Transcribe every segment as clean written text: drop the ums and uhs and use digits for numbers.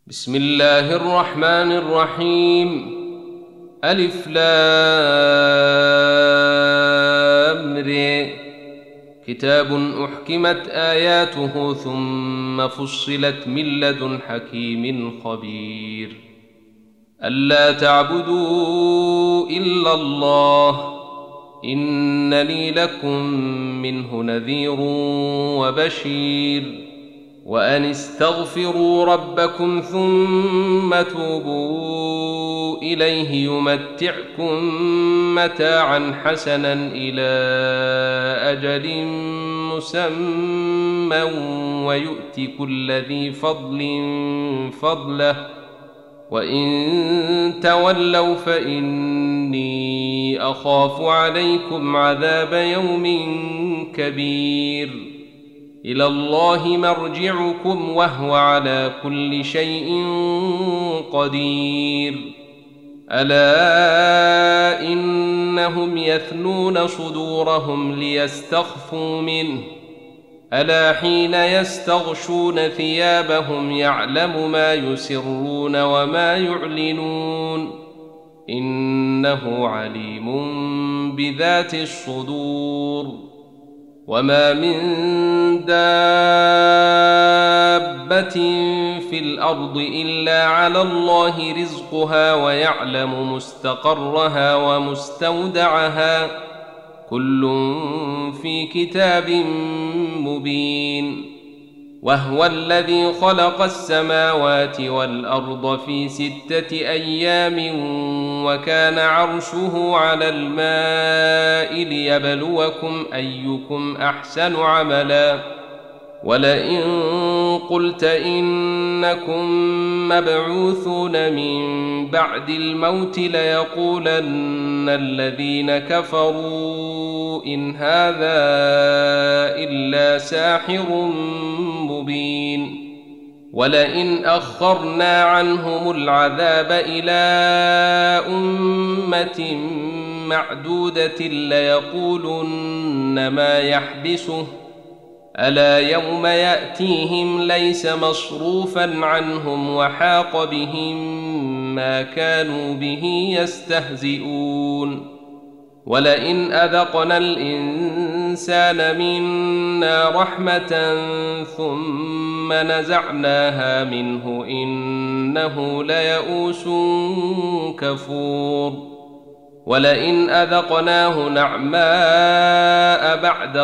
بسم الله الرحمن الرحيم. ألف لام ر. كتاب أحكمت آياته ثم فصلت من لدن حكيم خبير. ألا تعبدوا إلا الله إنني لكم منه نذير وبشير. وأن استغفروا ربكم ثم توبوا إليه يمتعكم متاعا حسنا إلى أجل مسمى ويؤت كل ذي فضل فضله وإن تولوا فإني أخاف عليكم عذاب يوم كبير. إلى الله مرجعكم وهو على كل شيء قدير. ألا إنهم يثنون صدورهم ليستخفوا منه ألا حين يستغشون ثيابهم يعلم ما يسرون وما يعلنون إنه عليم بذات الصدور. وما من دابة في الأرض إلا على الله رزقها ويعلم مستقرها ومستودعها كل في كتاب مبين. وهو الذي خلق السماوات والأرض في 6 أيام وكان عرشه على الماء ليبلوكم أيكم أحسن عملا. ولئن قلت إنكم مبعوثون من بعد الموت ليقولن الذين كفروا إن هذا إلا ساحر مبين. ولئن أخرنا عنهم العذاب إلى أمة معدودة ليقولن ما يحبسه ألا يوم يأتيهم ليس مصروفا عنهم وحاق بهم ما كانوا به يستهزئون. ولئن أذقنا الإنسان منا رحمة ثم نزعناها منه إنه ليئوس كفور. ولئن أذقناه نعماء بعد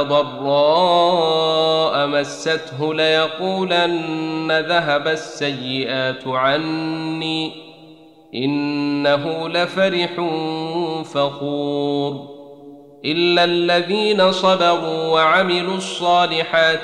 ضراء مسته ليقولن ذهب السيئات عني إنه لفرح فخور. إلا الذين صبروا وعملوا الصالحات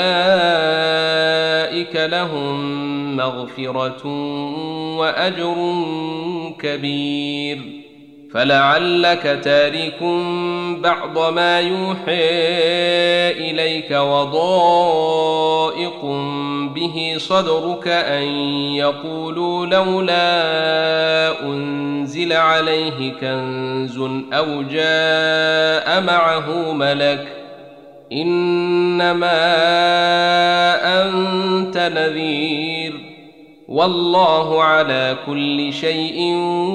أولئك لهم مغفرة وأجر كبير. فلعلك تارك بعض ما يوحي إليك وضائق به صدرك أن يقولوا لولا أنزل عليه كنز أو جاء معه ملك إنما أنت نذير والله على كل شيء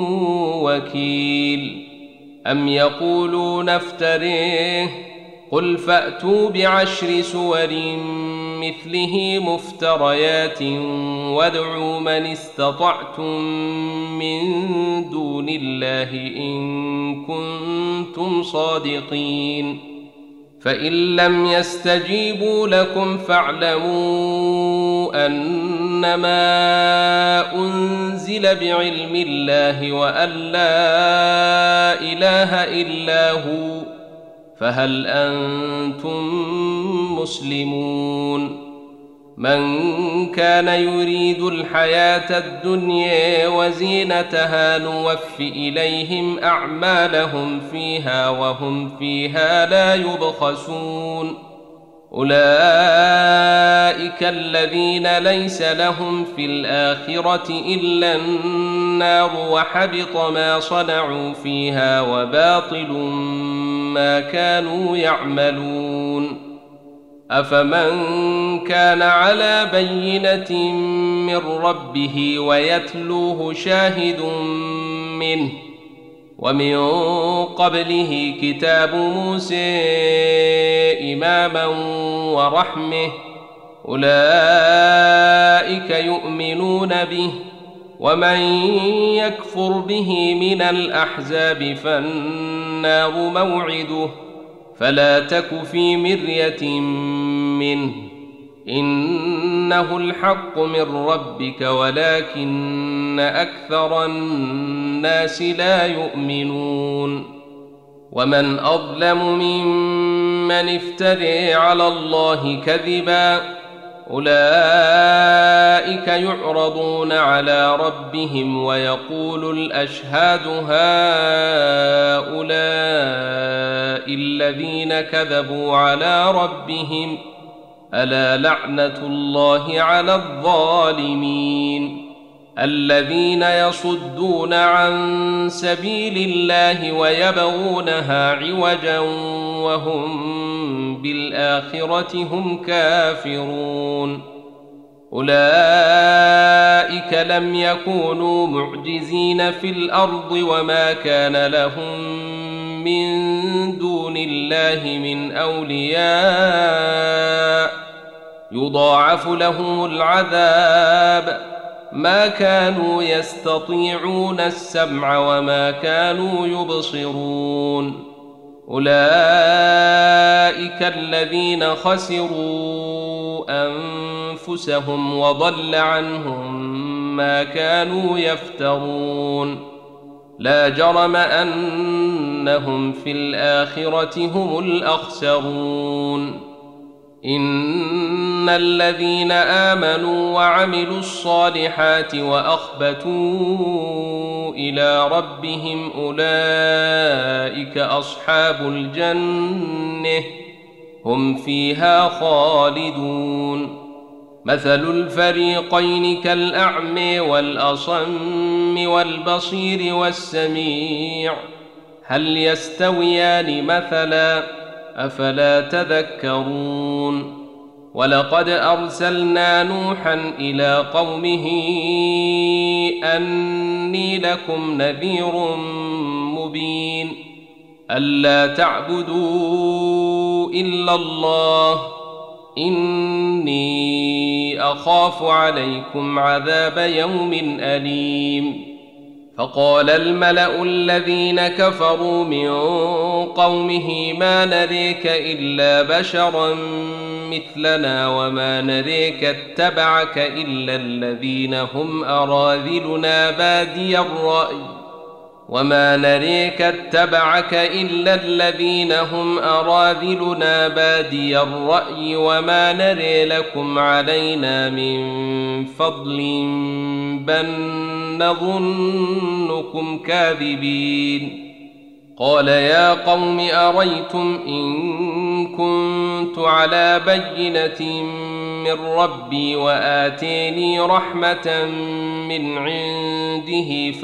وكيل. أم يقولون افتريه قل فأتوا ب10 سور مثله مفتريات وادعوا من استطعتم من دون الله إن كنتم صادقين. فإن لم يستجيبوا لكم فاعلموا أنما أنزل بعلم الله وأن لا إله إلا هو فهل أنتم مسلمون. من كان يريد الحياة الدنيا وزينتها نوف إليهم أعمالهم فيها وهم فيها لا يبخسون. أولئك الذين ليس لهم في الآخرة إلا النار وحبط ما صنعوا فيها وباطل ما كانوا يعملون. أفمن كان على بينة من ربه ويتلوه شاهد منه ومن قبله كتاب موسى إماما ورحمة أولئك يؤمنون به ومن يكفر به من الأحزاب فالنار موعده فلا تك في مرية منه إنه الحق من ربك ولكن أكثر الناس لا يؤمنون ومن أظلم ممن افترى على الله كذبا أولئك يعرضون على ربهم ويقول الأشهاد هؤلاء الذين كذبوا على ربهم ألا لعنة الله على الظالمين الذين يصدون عن سبيل الله ويبغونها عوجا وهم بالآخرة هم كافرون أولئك لم يكونوا معجزين في الأرض وما كان لهم من دون الله من أولياء يضاعف لهم العذاب ما كانوا يستطيعون السمع وما كانوا يبصرون أولئك الذين خسروا أنفسهم وضل عنهم ما كانوا يفترون لا جرم أنهم في الآخرة هم الأخسرون إن الذين آمنوا وعملوا الصالحات وأخبتوا إلى ربهم أولئك أصحاب الجنة هم فيها خالدون مثل الفريقين كالأعمى والأصم والبصير والسميع هل يستويان مثلا أفلا تذكرون ولقد أرسلنا نوحا إلى قومه أني لكم نذير مبين ألا تعبدوا إلا الله إني أخاف عليكم عذاب يوم أليم فقال الملأ الذين كفروا من قومه ما نريك إلا بشرا مثلنا وما نريك اتبعك إلا الذين هم أراذلنا بادي الرأي وما نريك اتبعك إلا الذين هم أراذلنا بادي الرأي وما نري لكم علينا من فضل بل نظنكم كاذبين قال يا قوم أريتم إن كنت على بينة من ربي وآتيني رحمة من عنده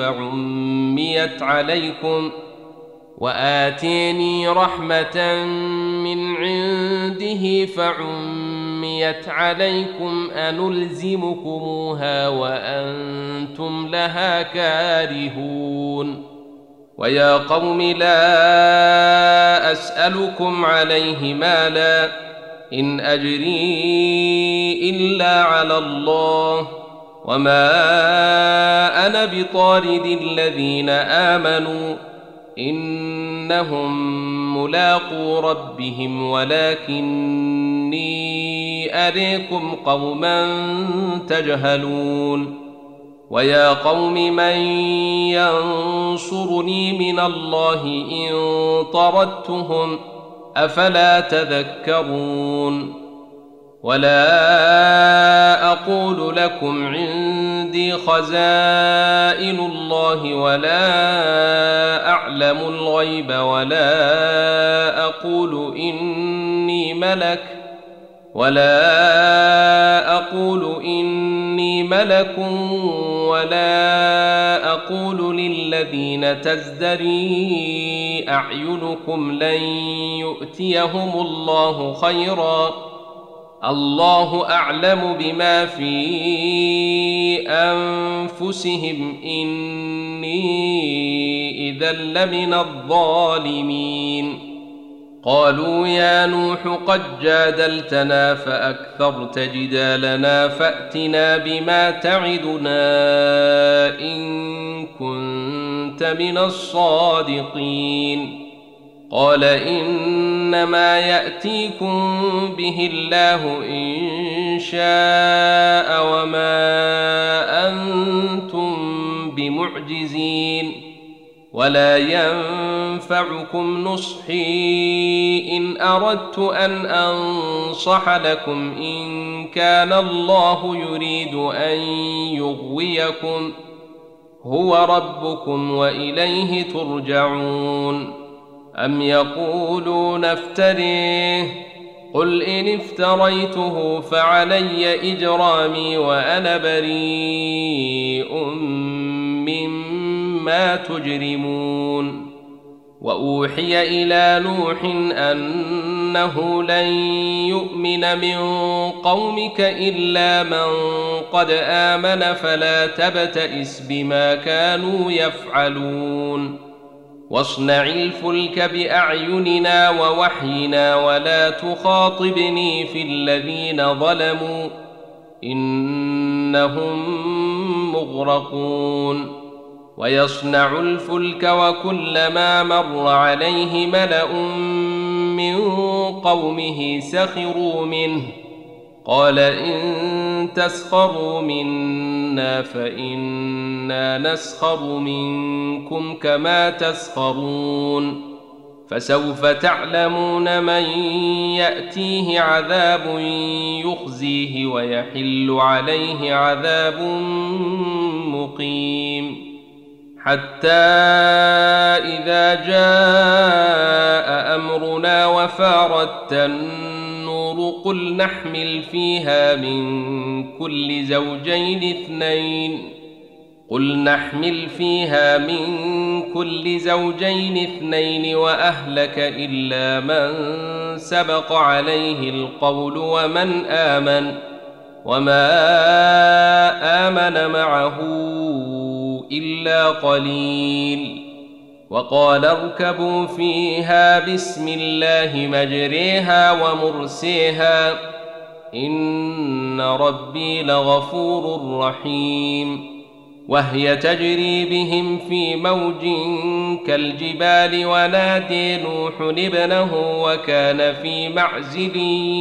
فعميت عليكم أنلزمكموها وأنتم لها كارهون ويا قوم لا أسألكم عليه مالا إن أجري إلا على الله وما أنا بطارد الذين آمنوا إنهم ملاقو ربهم ولكني أريكم قوما تجهلون ويا قوم من ينصرني من الله إن طردتهم أفلا تذكرون ولا أقول لكم عندي خزائن الله ولا أعلم الغيب ولا أقول إني ملك ولا أقول للذين تزدري أعينكم لن يؤتيهم الله خيرا الله أعلم بما في أنفسهم إني إذا لمن الظالمين. قالوا يا نوح قد جادلتنا فأكثرت جدالنا فأتنا بما تعدنا إن كنت من الصادقين. قال إنما يأتيكم به الله إن شاء وما أنتم بمعجزين ولا ينفعكم نصحي إن أردت أن أنصح لكم إن كان الله يريد أن يغويكم هو ربكم وإليه ترجعون. أم يقولون افتريه قل إن افتريته فعلي إجرامي وأنا بريء مما تجرمون. وأوحي إلى نوح أنه لن يؤمن من قومك إلا من قد آمن فلا تبتئس بما كانوا يفعلون. واصنع الفلك بأعيننا ووحينا ولا تخاطبني في الذين ظلموا إنهم مغرقون. ويصنع الفلك وكلما مر عليه ملأ من قومه سخروا منه قال إن تسخروا منا فإنا نسخر منكم كما تسخرون. فسوف تعلمون من يأتيه عذاب يخزيه ويحل عليه عذاب مقيم. حتى إذا جاء أمرنا وفارت النور قل نحمل فيها من كل زوجين اثنين وأهلك إلا من سبق عليه القول وما آمن معه إلا قليل. وقال اركبوا فيها بسم الله مجريها ومرسيها إن ربي لغفور رحيم. وهي تجري بهم في موج كالجبال ونادي نوح ابنه وكان في معزل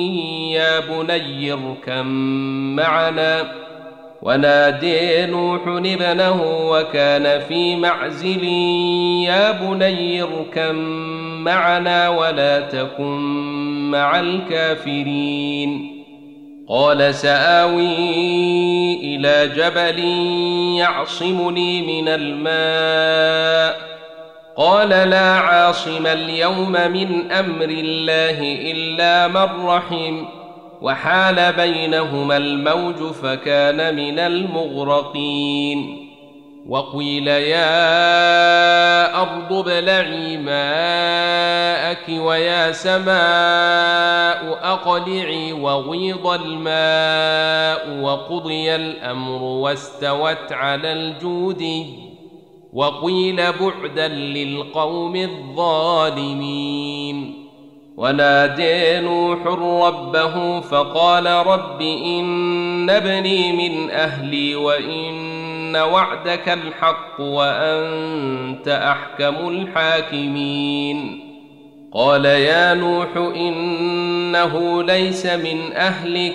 يا بني اركم معنا ولا تكن مع الكافرين. قال سآوي إلى جبل يعصمني من الماء قال لا عاصم اليوم من أمر الله إلا من رحم وحال بينهما الموج فكان من المغرقين. وقيل يا أرض ابلعي ماءك ويا سماء أقلعي وغيض الماء وقضي الأمر واستوت على الجودي وقيل بعدا للقوم الظالمين. ونادى نوح ربه فقال رب إن ابني من أهلي وإن وعدك الحق وأنت أحكم الحاكمين. قال يا نوح إنه ليس من أهلك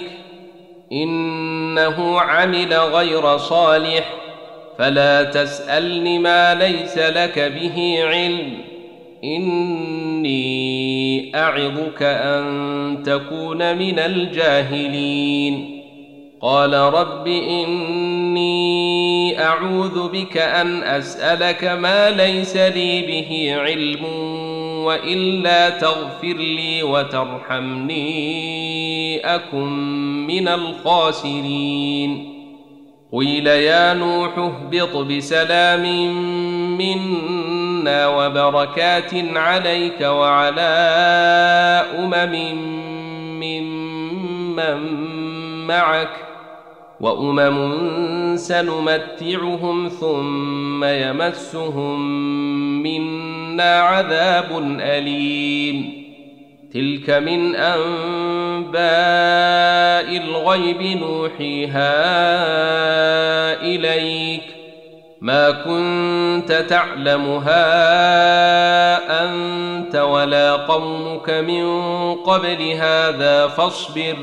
إنه عمل غير صالح فلا تسألني ما ليس لك به علم إني أعظك أن تكون من الجاهلين. قال رب إني أعوذ بك أن أسألك ما ليس لي به علم وإلا تغفر لي وترحمني أكن من الخاسرين. قيل يا نوح اهبط بسلام منا وبركات عليك وعلى أمم ممن ممن معك وأمم سنمتعهم ثم يمسهم منا عذاب أليم تلك من أنباء الغيب نوحيها إليك ما كنت تعلمها أنت ولا قومك من قبل هذا فاصبر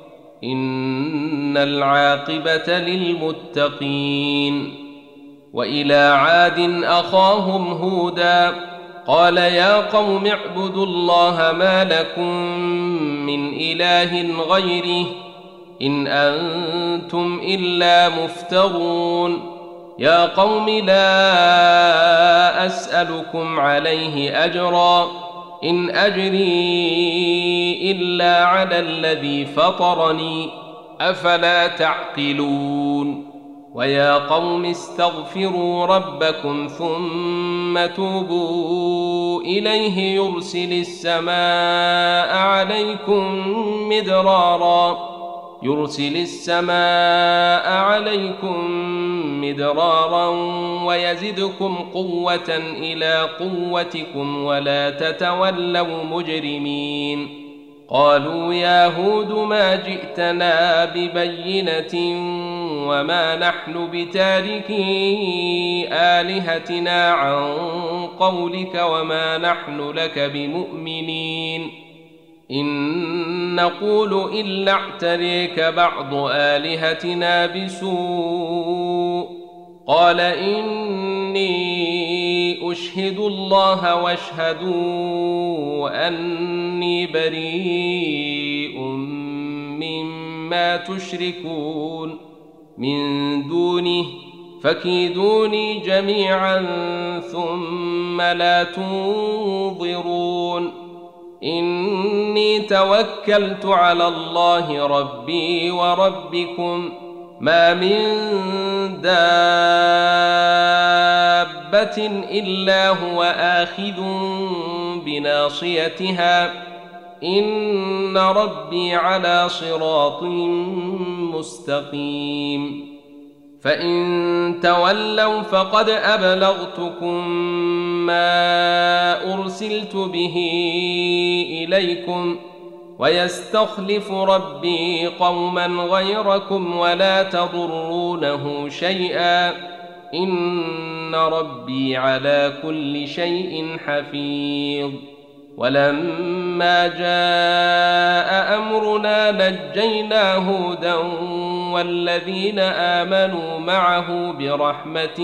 إن العاقبة للمتقين وإلى عاد أخاهم هودا قال يا قوم اعبدوا الله ما لكم من إله غيره إن أنتم إلا مفترون يا قوم لا أسألكم عليه أجرا إن أجري إلا على الذي فطرني أفلا تعقلون ويا قوم استغفروا ربكم ثم توبوا إليه يرسل السماء عليكم مدرارا ويزدكم قوة إلى قوتكم ولا تتولوا مجرمين قالوا يا هود ما جئتنا ببينة وما نحن بتاركي آلهتنا عن قولك وما نحن لك بمؤمنين إن نقول إلا اعتريك بعض آلهتنا بسوء قال إني أشهد الله واشهدوا أني بريء مما تشركون من دونه فكيدوني جميعا ثم لا تنظرون إني توكلت على الله ربي وربكم ما من دابة إلا هو آخذ بناصيتها إن ربي على صراط مستقيم فإن تولوا فقد أبلغتكم ما أرسلت به إليكم ويستخلف ربي قوما غيركم ولا تضرونه شيئا إن ربي على كل شيء حفيظ ولما جاء أمرنا نجينا هودا والذين آمنوا معه برحمة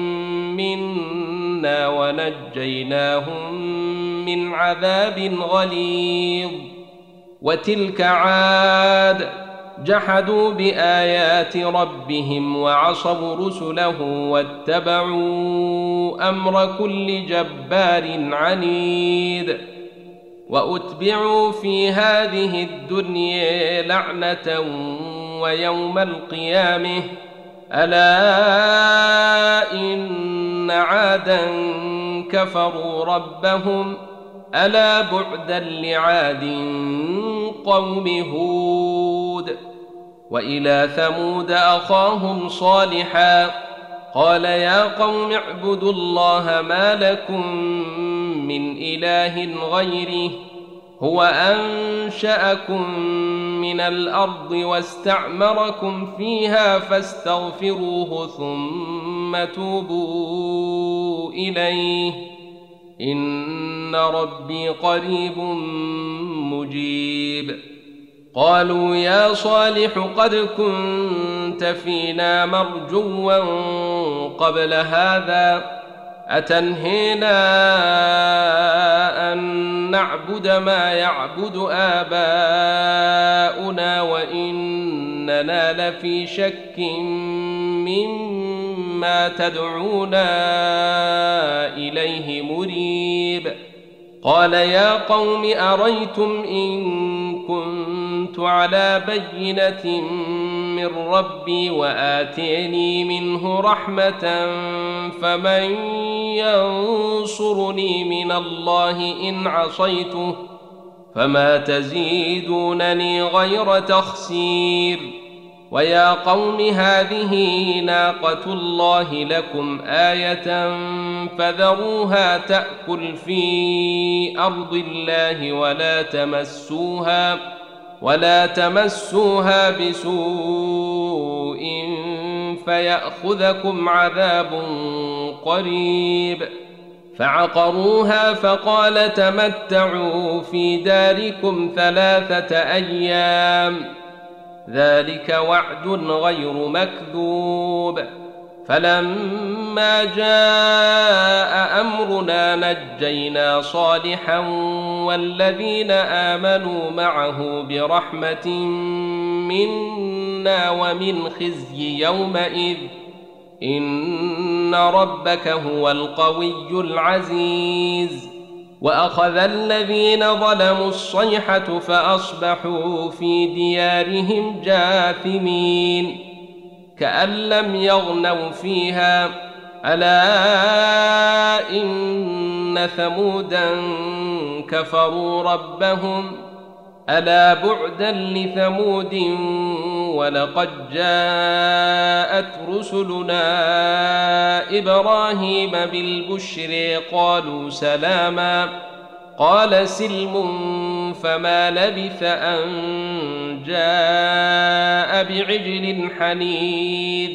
منا ونجيناهم من عذاب غليظ وتلك عاد جحدوا بآيات ربهم وعصوا رسله واتبعوا أمر كل جبار عنيد وأتبعوا في هذه الدنيا لعنة ويوم القيامة ألا إن عادا كفروا ربهم ألا بعدا لعاد قوم هود وإلى ثمود أخاهم صالحا قال يا قوم اعبدوا الله ما لكم من إله غيره هو أنشأكم من الأرض واستعمركم فيها فاستغفروه ثم توبوا إليه إن ربي قريب مجيب قالوا يا صالح قد كنت فينا مرجوا قبل هذا أتنهينا أن نعبد ما يعبد آباؤنا وإننا لفي شك مما تدعونا إليه مريب قال يا قوم أريتم إن كنت على بينة من ربي وآتيني منه رحمة فمن ينصرني من الله إن عصيته فما تزيدونني غير تخسير. ويا قوم هذه ناقة الله لكم آية فذروها تأكل في أرض الله ولا تمسوها بسوء فيأخذكم عذاب قريب. فعقروها فقال تمتعوا في داركم 3 أيام ذلك وعد غير مكذوب. فلما جاء أمرنا نجينا صالحا والذين آمنوا معه برحمة منا ومن خزي يومئذ إن ربك هو القوي العزيز. وأخذ الذين ظلموا الصيحة فأصبحوا في ديارهم جاثمين كأن لم يغنوا فيها ألا إن ثمودا كفروا ربهم ألا بعدا لثمود ولقد جاءت رسلنا إبراهيم بالبشر قالوا سلاما قال سلم فما لبث أن جاء بعجل حنيذ.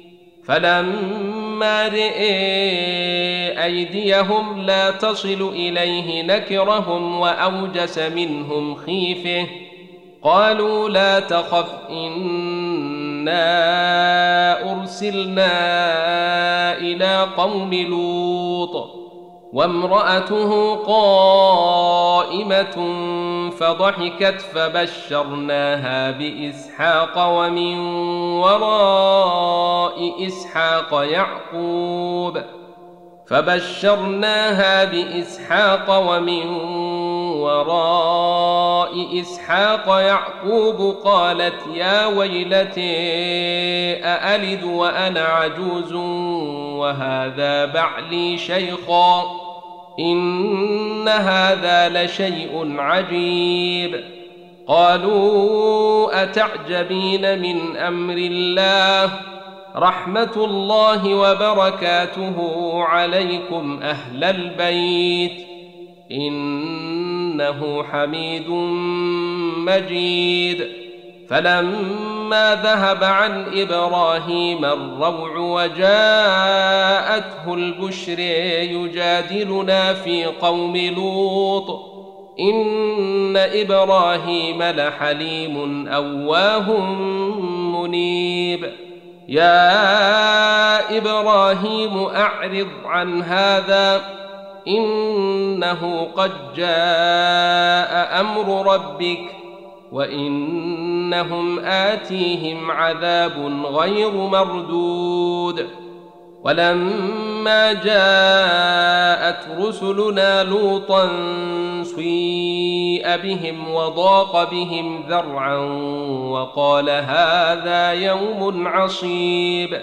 فلما رئي أيديهم لا تصل إليه نكرهم وأوجس منهم خيفة قالوا لا تخف إنا أرسلنا إلى قوم لوط وامرأته قائمة فضحكت فبشرناها بإسحاق ومن وراء إسحاق يعقوب قالت يا ويلتي أألد وأنا عجوز وهذا بعلي شيخا إن هذا لشيء عجيب. قالوا أتعجبين من أمر الله رحمة الله وبركاته عليكم أهل البيت إنه حميد مجيد. فلما ذهب عن إبراهيم الروع وجاءته البشر يجادلنا في قوم لوط إن إبراهيم لحليم أواه منيب. يا إبراهيم أعرض عن هذا إنه قد جاء أمر ربك وإنهم آتيهم عذاب غير مردود. ولما جاءت رسلنا لوطا سيء بهم وضاق بهم ذرعا وقال هذا يوم عصيب.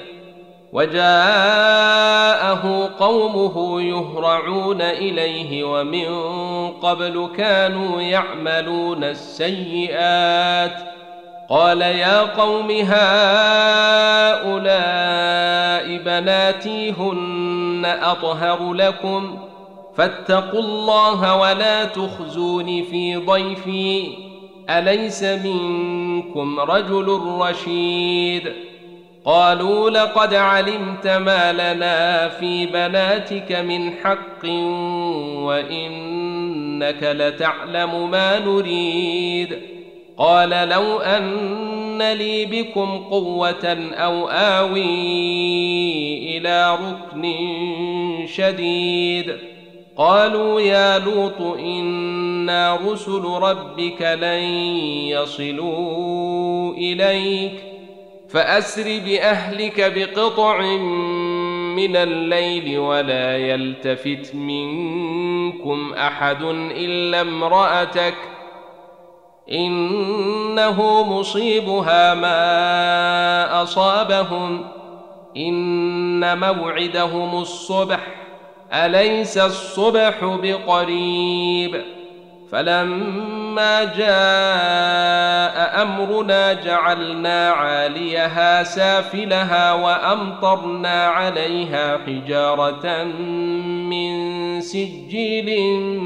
وجاءه قومه يهرعون إليه ومن قبل كانوا يعملون السيئات قال يا قوم هؤلاء بناتي هن أطهر لكم فاتقوا الله ولا تخزون في ضيفي أليس منكم رجل رشيد. قالوا لقد علمت ما لنا في بناتك من حق وإنك لتعلم ما نريد. قال لو أن لي بكم قوة أو آوي إلى ركن شديد. قالوا يا لوط إنا رسل ربك لن يصلوا إليك فأسر بأهلك بقطع من الليل ولا يلتفت منكم أحد إلا امرأتك إنه مصيبها ما أصابهم إن موعدهم الصبح أليس الصبح بقريب. فلما جاء أمرنا جعلنا عاليها سافلها وأمطرنا عليها حجارة من سجيل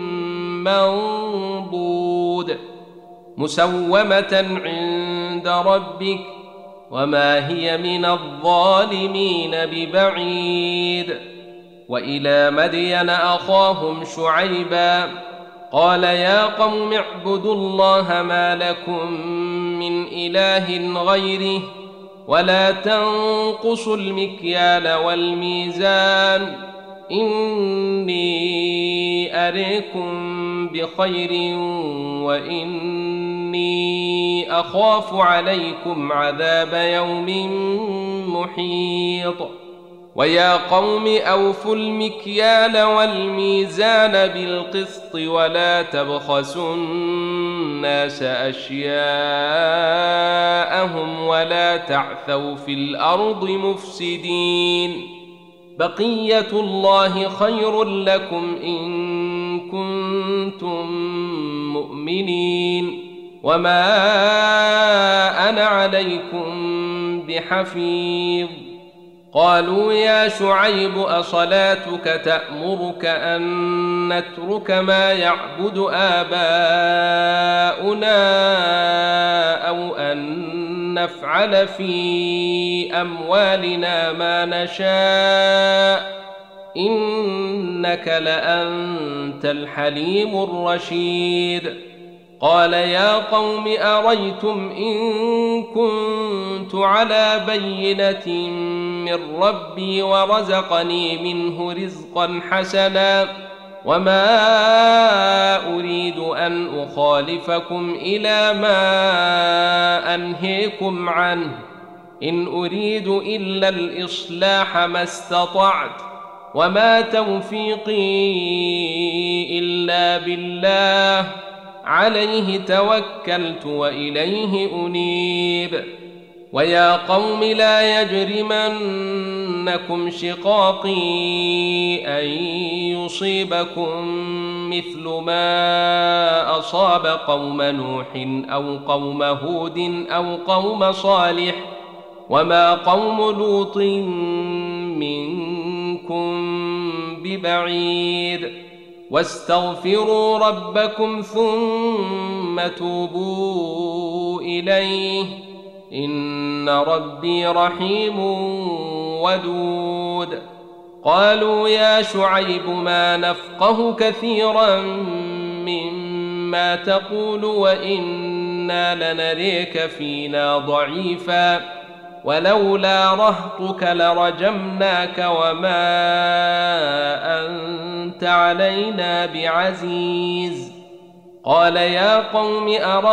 منضود مسومة عند ربك وما هي من الظالمين ببعيد. وإلى مدين أخاهم شعيبا قال يا قوم اعبدوا الله ما لكم من إله غيره ولا تنقصوا المكيال والميزان إني أريكم بخير وإني أخاف عليكم عذاب يوم محيط. ويا قوم أوفوا المكيال والميزان بالقسط ولا تبخسوا الناس أشياءهم ولا تعثوا في الأرض مفسدين بقية الله خير لكم إن كنتم مؤمنين وما أنا عليكم بحفيظ. قالوا يا شعيب أصلاتك تأمرك أن نترك ما يعبد آباؤنا أو أن نفعل في أموالنا ما نشاء إنك لأنت الحليم الرشيد. قال يا قوم أريتم إن كنت على بينة من ربي ورزقني منه رزقا حسنا وما أريد أن أخالفكم إلى ما أنهيكم عنه إن أريد إلا الإصلاح ما استطعت وما توفيقي إلا بالله عليه توكلت وإليه أنيب. ويا قوم لا يجرمنكم شقاقي أن يصيبكم مثل ما أصاب قوم نوح أو قوم هود أو قوم صالح وما قوم لوط منكم ببعيد. واستغفروا ربكم ثم توبوا إليه إن ربي رحيم ودود. قالوا يا شعيب ما نفقه كثيرا مما تقول وإنا لنريك فينا ضعيفا ولولا رهطك لرجمناك وما أنت علينا بعزيز. قال يا قوم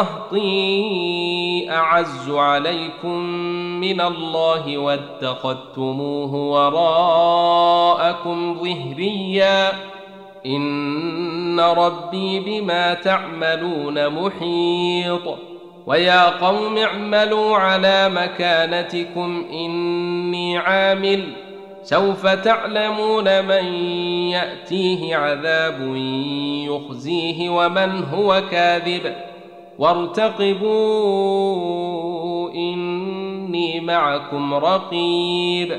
أرهطي أعز عليكم من الله واتخذتموه وراءكم ظهريا إن ربي بما تعملون محيط. ويا قوم اعملوا على مكانتكم إني عامل سوف تعلمون من يأتيه عذاب يخزيه ومن هو كاذب وارتقبوا إني معكم رقيب.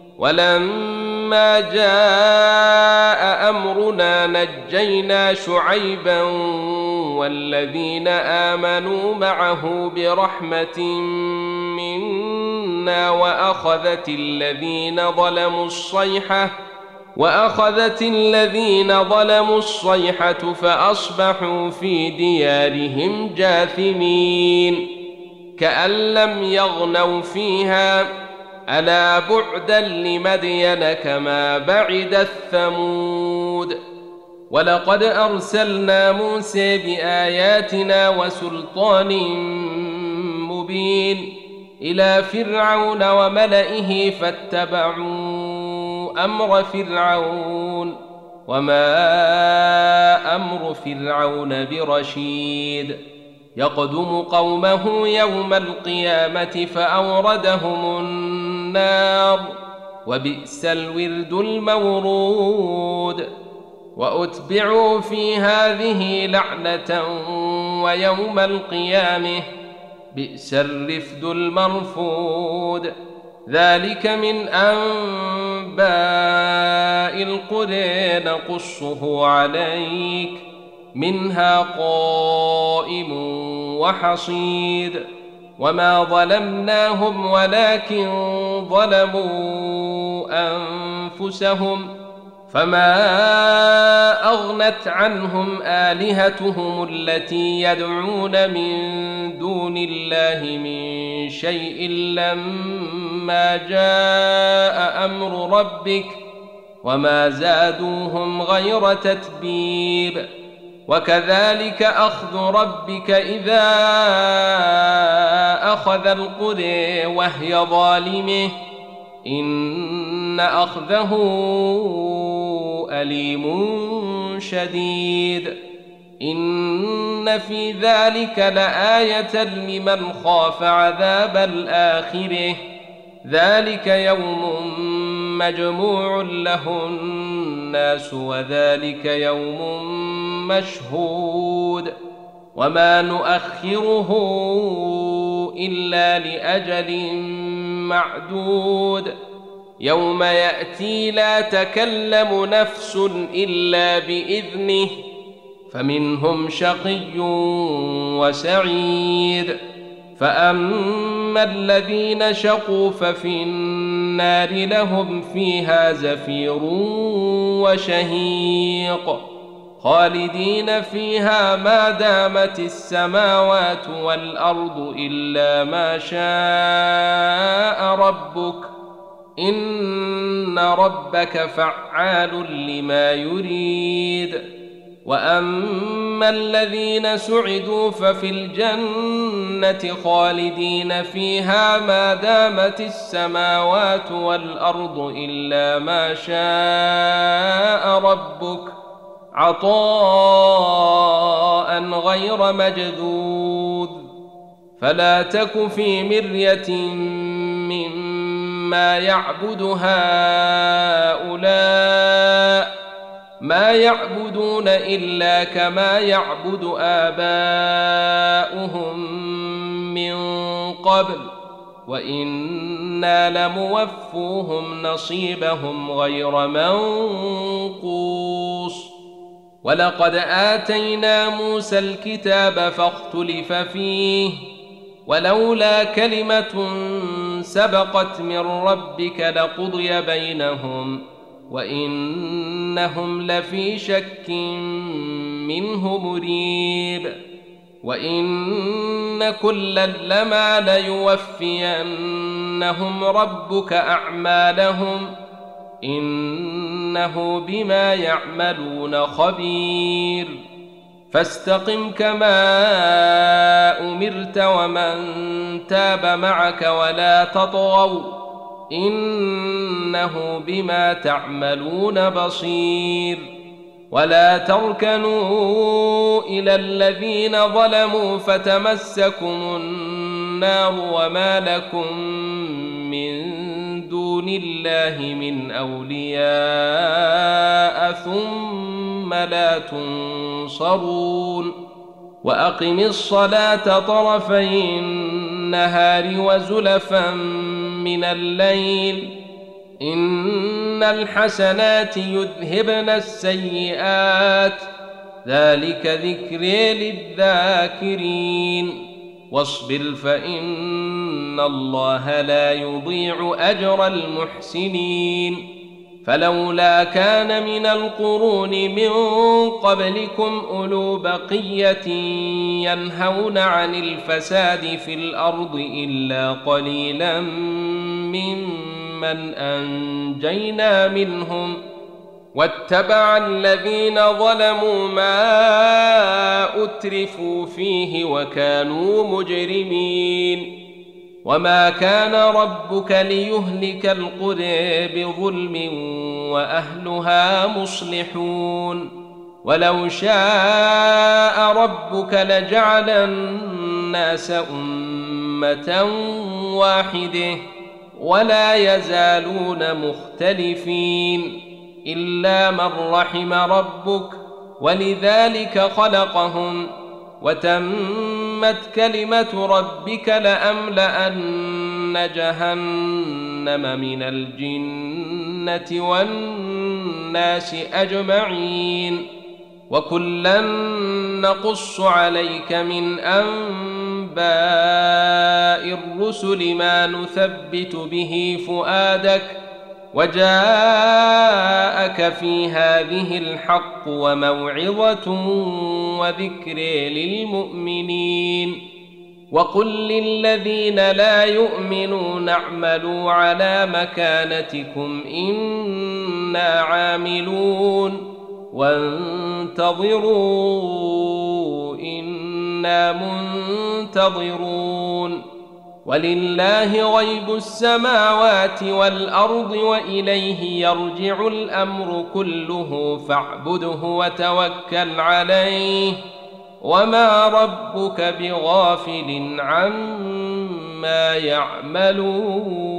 ولما جاء أمرنا نجينا شعيبا والذين آمنوا معه برحمة منا وأخذت الذين ظلموا الصيحة فأصبحوا في ديارهم جاثمين كأن لم يغنوا فيها ألا بعدا لمدين كما بعد الثمود. ولقد أرسلنا موسى بآياتنا وسلطان مبين إلى فرعون وملئه فاتبعوا أمر فرعون وما أمر فرعون برشيد. يقدم قومه يوم القيامة فأوردهم النار وبئس الورد المورود. وأتبعوا في هذه لعنة ويوم القيامة بئس الرفد المرفود. ذلك من أنباء القرى نقصه عليك منها قائم وحصيد. وما ظلمناهم ولكن ظلموا أنفسهم فما أغنت عنهم آلهتهم التي يدعون من دون الله من شيء لما جاء أمر ربك وما زادوهم غير تتبيب. وكذلك أخذ ربك إذا أخذ القرى وهي ظالمة إن أخذه أليم شديد. إن في ذلك لآية لمن خاف عذاب الآخرة ذلك يوم مجموع له الناس وذلك يوم مشهود. وما نؤخره إلا لأجل معدود. يوم يأتي لا تكلم نفس إلا بإذنه فمنهم شقي وسعيد. فأما الذين شقوا ففي النار لهم فيها زفير وشهيق خالدين فيها ما دامت السماوات والأرض إلا ما شاء ربك إن ربك فعال لما يريد. وأما الذين سعدوا ففي الجنة خالدين فيها ما دامت السماوات والأرض إلا ما شاء ربك عطاء غير مجذوذ. فلا تك في مرية مما يعبد هؤلاء ما يعبدون إلا كما يعبد آباؤهم من قبل وإنا لموفوهم نصيبهم غير منقوص. ولقد آتينا موسى الكتاب فاختلف فيه ولولا كلمة سبقت من ربك لقضي بينهم وإنهم لفي شك منه مريب. وإن كلا لما ليوفينهم ربك أعمالهم إنه بما يعملون خبير. فاستقم كما أمرت ومن تاب معك ولا تطغوا إنه بما تعملون بصير. ولا تركنوا إلى الذين ظلموا فتمسكم النار وما لكم من دون الله من أولياء ثم لا تنصرون. وأقم الصلاة طرفي النهار وزلفا من الليل إن الحسنات يذهبن السيئات ذلك ذكر للذاكرين. واصبر فإن الله لا يضيع أجر المحسنين. فلولا كان من القرون من قبلكم أولو بقية ينهون عن الفساد في الأرض إلا قليلا ممن أنجينا منهم واتبع الذين ظلموا ما أترفوا فيه وكانوا مجرمين. وما كان ربك ليهلك القرى بظلم وأهلها مصلحون. ولو شاء ربك لجعل الناس أمة واحدة ولا يزالون مختلفين إلا من رحم ربك ولذلك خلقهم وتمت كلمة ربك لأملأن جهنم من الجنة والناس أجمعين وكلا نقص عليك من أنباء الرسل ما نثبت به فؤادك وجاءك في هذه الحق وموعظة وذكر للمؤمنين وقل للذين لا يؤمنون اعملوا على مكانتكم إنا عاملون وانتظروا إنا منتظرون ولله غيب السماوات والأرض وإليه يرجع الأمر كله فاعبده وتوكل عليه وما ربك بغافل عما يعملون